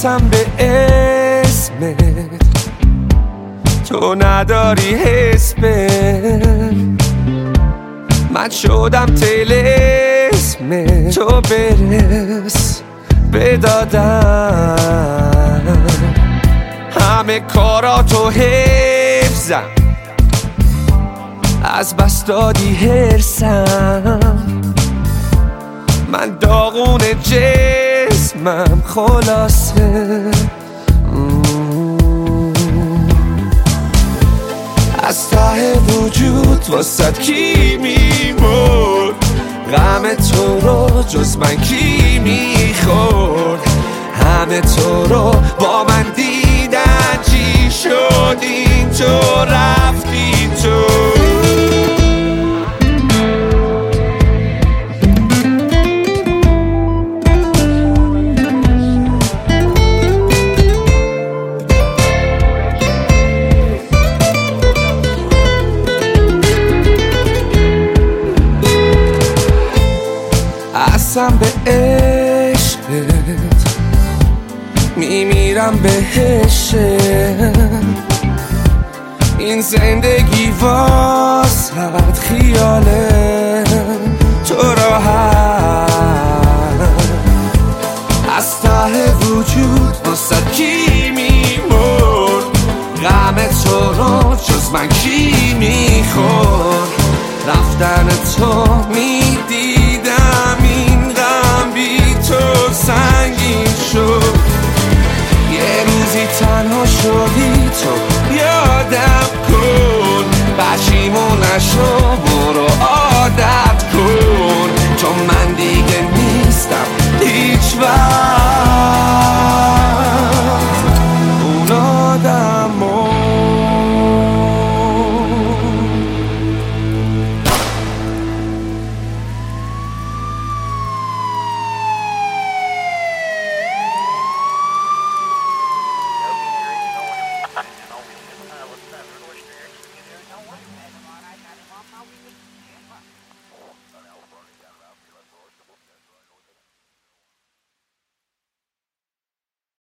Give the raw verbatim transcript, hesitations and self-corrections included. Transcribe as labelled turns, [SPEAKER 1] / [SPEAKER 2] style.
[SPEAKER 1] قسم به اسمت تو نداری حس به من شدم طلسم تو برس بدادم همه کاراتو حفظم از بس دادی هرسم من داغون جسمم خلاصه از ته وجود واسد کی میمرد غم تو رو جز من کی میخورد همه تو رو با من دیدن چی شد این تو رفتی تو قسم به عشقت میمیرم بهش این زندگی واسد خیاله تو راحت از ته وجود واسد کی میمرد غم تو رو جز من کی میخورد رفتن تو میدی